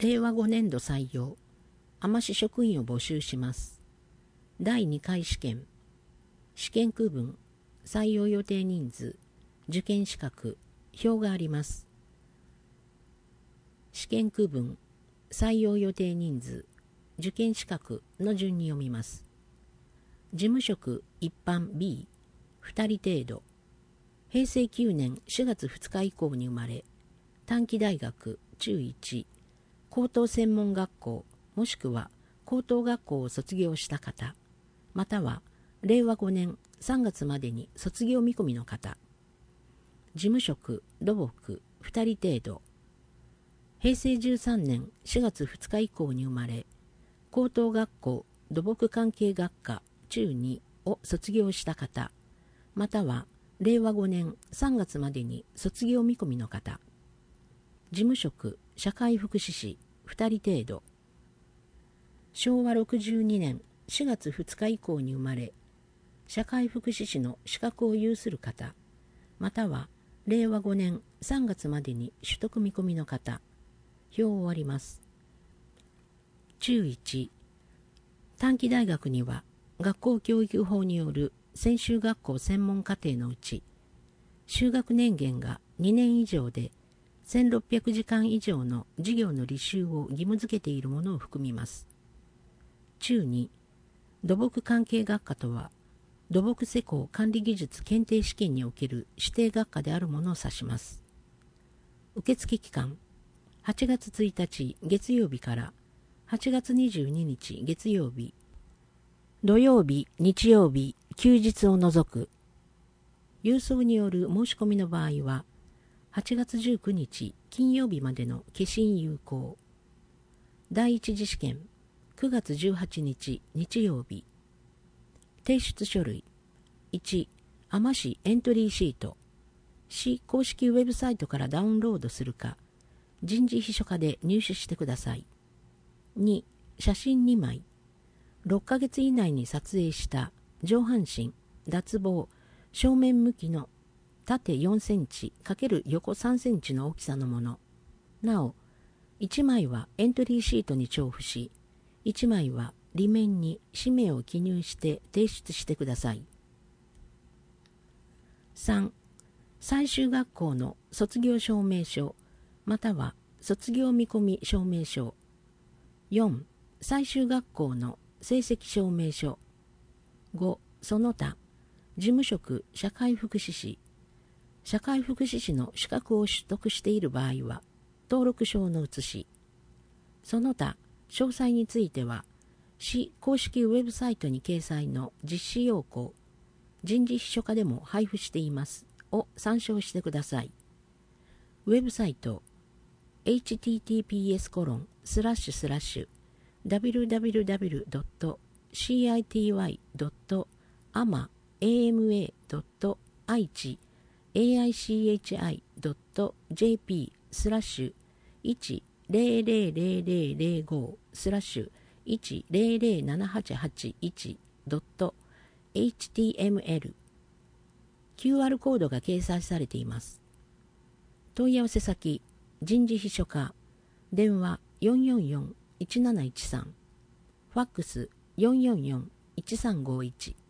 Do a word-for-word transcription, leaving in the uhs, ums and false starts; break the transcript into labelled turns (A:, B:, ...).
A: れいわごねんど採用、海士職員を募集します。だいにかい試験、試験区分、採用予定人数、受験資格、表があります。試験区分、採用予定人数、受験資格の順に読みます。事務職一般 ビー、ふたり程度、へいせいきゅうねんしがつふつか以降に生まれ、短期大学中いち、高等専門学校もしくは高等学校を卒業した方、またはれいわごねんさんがつまでに卒業見込みの方。事務職土木ふたり程度、へいせいじゅうさんねんしがつふつか以降に生まれ、高等学校土木関係学科中にを卒業した方、またはれいわごねんさんがつまでに卒業見込みの方。事務職社会福祉士ふたり程度、しょうわろくじゅうにねんしがつふつか以降に生まれ、社会福祉士の資格を有する方、またはれいわごねんさんがつまでに取得見込みの方。表を終わります。中いち、短期大学には学校教育法による専修学校専門課程のうち、修学年限がにねん以上でせんろっぴゃくじかん以上の授業の履修を義務付けているものを含みます。中に、土木関係学科とは、土木施工管理技術検定試験における指定学科であるものを指します。受付期間、はちがつついたち月曜日からはちがつにじゅうににち月曜日、土曜日、日曜日、休日を除く。郵送による申し込みの場合は、はちがつじゅうくにち金曜日までの消印有効。第一次試験、くがつじゅうはちにち日曜日。提出書類。いち、海士市エントリーシート。市公式ウェブサイトからダウンロードするか、人事秘書課で入手してください。に、写真にまい。ろっかげつ以内に撮影した上半身、脱帽、正面向きの縦よんセンチ×横さんセンチの大きさのもの。なお、いちまいはエントリーシートに調布し、いちまいは裏面に氏名を記入して提出してください。さん、最終学校の卒業証明書、または卒業見込み証明書。よん、最終学校の成績証明書。ご、その他、事務職社会福祉士、社会福祉士の資格を取得している場合は、登録証の写し。その他、詳細については、市公式ウェブサイトに掲載の実施要項、人事秘書課でも配布していますを参照してください。ウェブサイト、エイチティーティーピーエスコロンスラッシュスラッシュダブリューダブリューダブリュードットシーアイティーワイドットアマエーエムエードットアイチエーアイシーエイチアイドットジェーピースラッシュいちゼロゼロゼロゼロゼロごスラッシュいちゼロゼロななはちはちいちドットエイチティーエムエル キューアール コードが掲載されています。問い合わせ先、人事秘書課、電話よんよんよんいちなないちさん、ファックスよんよんよんいちさんごいち。